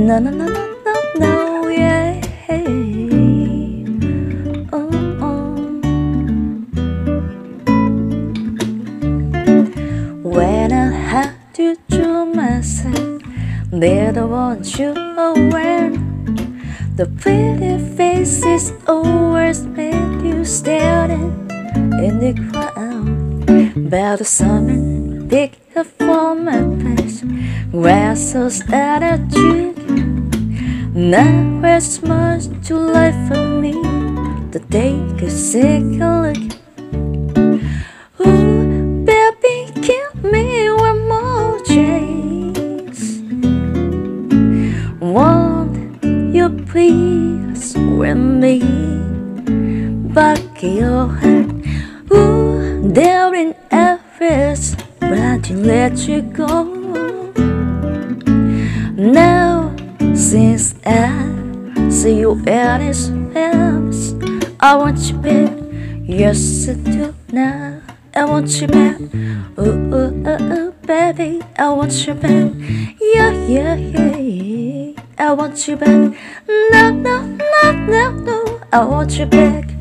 No, no, no, no, no, no, yeah. Oh, oh. When I had to draw myself, they're the ones you aware. The pretty faces always made you staring in the crowd. But the summer picked up for my face, grass so attitude. Now it's much too late for me to take a second look. Ooh, baby, give me one more chance. Won't you please with me back your heart? Ooh, there in efforts, but to let you go. Now, since I see you at this house, I want you back, yes I do now. I want you back, ooh, ooh, ooh, ooh, baby, I want you back, yeah, yeah, yeah, yeah. I want you back, no, no, no, no, no, I want you back.